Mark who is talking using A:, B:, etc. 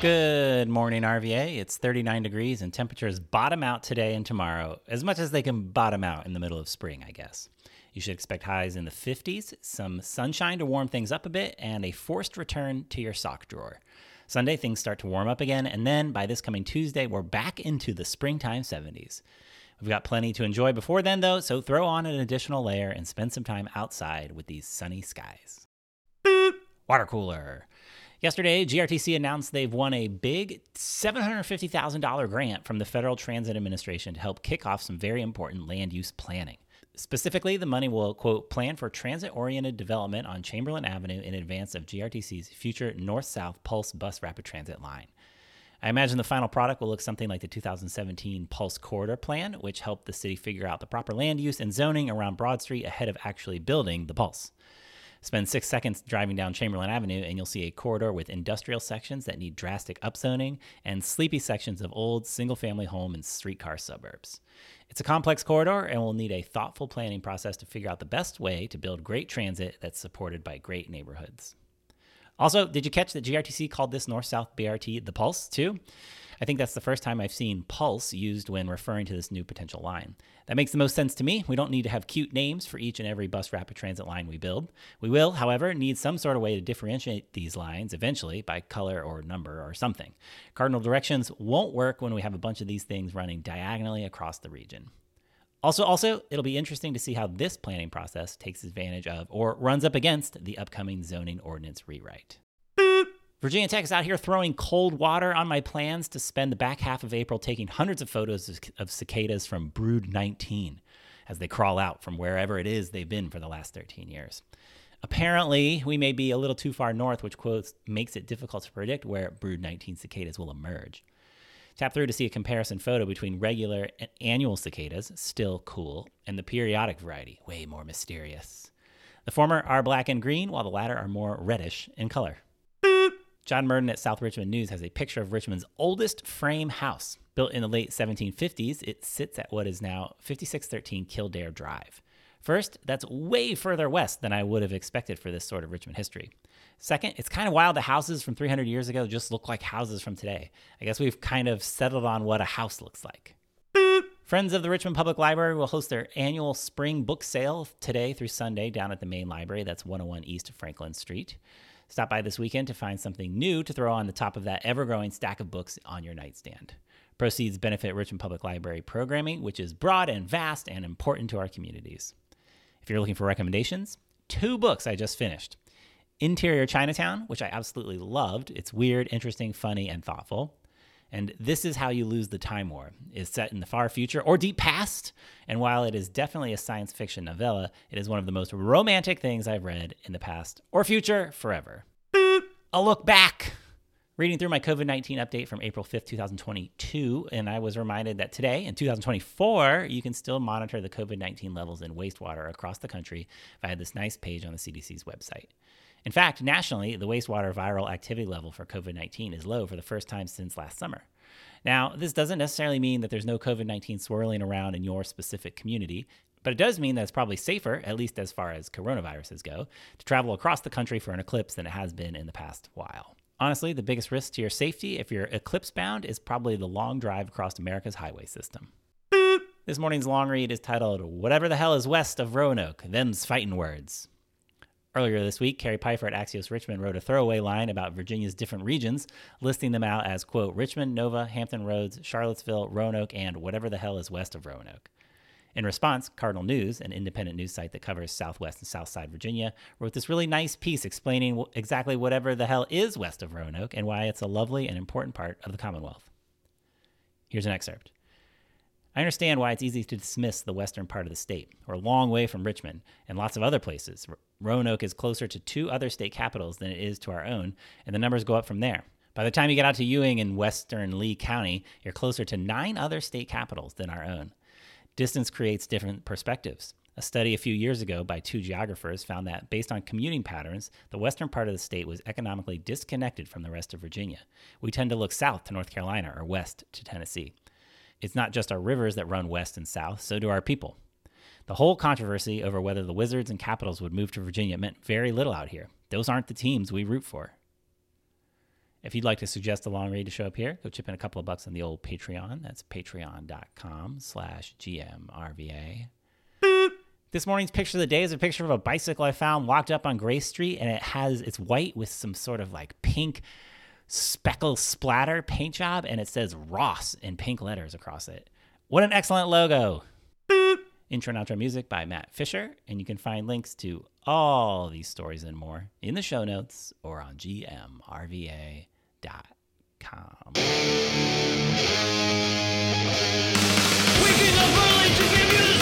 A: Good morning, RVA. It's 39 degrees and temperatures bottom out today and tomorrow, as much as they can bottom out in the middle of spring, I guess. You should expect highs in the 50s, some sunshine to warm things up a bit, and a forced return to your sock drawer. Sunday, things start to warm up again, and then by this coming Tuesday, we're back into the springtime 70s. We've got plenty to enjoy before then, though, so throw on an additional layer and spend some time outside with these sunny skies. Boop. Water cooler. Yesterday, GRTC announced they've won a big $750,000 grant from the Federal Transit Administration to help kick off some very important land use planning. Specifically, the money will, quote, plan for transit-oriented development on Chamberlain Avenue in advance of GRTC's future north-south Pulse bus rapid transit line. I imagine the final product will look something like the 2017 Pulse Corridor Plan, which helped the city figure out the proper land use and zoning around Broad Street ahead of actually building the Pulse. Spend 6 seconds driving down Chamberlain Avenue and you'll see a corridor with industrial sections that need drastic upzoning and sleepy sections of old single-family home and streetcar suburbs. It's a complex corridor and will need a thoughtful planning process to figure out the best way to build great transit that's supported by great neighborhoods. Also, did you catch that GRTC called this north-south BRT the Pulse, too? I think that's the first time I've seen Pulse used when referring to this new potential line. That makes the most sense to me. We don't need to have cute names for each and every bus rapid transit line we build. We will, however, need some sort of way to differentiate these lines eventually by color or number or something. Cardinal directions won't work when we have a bunch of these things running diagonally across the region. Also, it'll be interesting to see how this planning process takes advantage of or runs up against the upcoming zoning ordinance rewrite. Virginia Tech is out here throwing cold water on my plans to spend the back half of April taking hundreds of photos of cicadas from Brood 19 as they crawl out from wherever it is they've been for the last 13 years. Apparently, we may be a little too far north, which, quotes, makes it difficult to predict where Brood 19 cicadas will emerge. Tap through to see a comparison photo between regular and annual cicadas, still cool, and the periodic variety, way more mysterious. The former are black and green, while the latter are more reddish in color. John Murden at South Richmond News has a picture of Richmond's oldest frame house. Built in the late 1750s, it sits at what is now 5613 Kildare Drive. First, that's way further west than I would have expected for this sort of Richmond history. Second, it's kind of wild that houses from 300 years ago just look like houses from today. I guess we've kind of settled on what a house looks like. Friends of the Richmond Public Library will host their annual spring book sale today through Sunday down at the main library. That's 101 East Franklin Street. Stop by this weekend to find something new to throw on the top of that ever-growing stack of books on your nightstand. Proceeds benefit Richmond Public Library programming, which is broad and vast and important to our communities. If you're looking for recommendations, 2 books I just finished. Interior Chinatown, which I absolutely loved. It's weird, interesting, funny, and thoughtful. And This Is How You Lose the Time War is set in the far future or deep past. And while it is definitely a science fiction novella, it is one of the most romantic things I've read in the past or future forever. A look back. Reading through my COVID-19 update from April 5th, 2022, and I was reminded that today, in 2024, you can still monitor the COVID-19 levels in wastewater across the country via this nice page on the CDC's website. In fact, nationally, the wastewater viral activity level for COVID-19 is low for the first time since last summer. Now, this doesn't necessarily mean that there's no COVID-19 swirling around in your specific community, but it does mean that it's probably safer, at least as far as coronaviruses go, to travel across the country for an eclipse than it has been in the past while. Honestly, the biggest risk to your safety if you're eclipse-bound is probably the long drive across America's highway system. This morning's long read is titled, Whatever the Hell is West of Roanoke, Them's Fightin' Words. Earlier this week, Carrie Pfeiffer at Axios Richmond wrote a throwaway line about Virginia's different regions, listing them out as, quote, Richmond, Nova, Hampton Roads, Charlottesville, Roanoke, and whatever the hell is west of Roanoke. In response, Cardinal News, an independent news site that covers Southwest and Southside Virginia, wrote this really nice piece explaining exactly whatever the hell is west of Roanoke and why it's a lovely and important part of the Commonwealth. Here's an excerpt. I understand why it's easy to dismiss the western part of the state. We're a long way from Richmond and lots of other places. Roanoke is closer to 2 other state capitals than it is to our own, and the numbers go up from there. By the time you get out to Ewing in western Lee County, you're closer to 9 other state capitals than our own. Distance creates different perspectives. A study a few years ago by 2 geographers found that, based on commuting patterns, the western part of the state was economically disconnected from the rest of Virginia. We tend to look south to North Carolina or west to Tennessee. It's not just our rivers that run west and south, so do our people. The whole controversy over whether the Wizards and Capitals would move to Virginia meant very little out here. Those aren't the teams we root for. If you'd like to suggest a long read to show up here, go chip in a couple of bucks on the old Patreon. That's patreon.com/GMRVA. This morning's picture of the day is a picture of a bicycle I found locked up on Grace Street, and it's white with some sort of like pink speckle splatter paint job, and it says Ross in pink letters across it. What an excellent logo. Intro and outro music by Matt Fisher, and you can find links to all these stories and more in the show notes or on gmrva.com.
B: Waking up early to give you the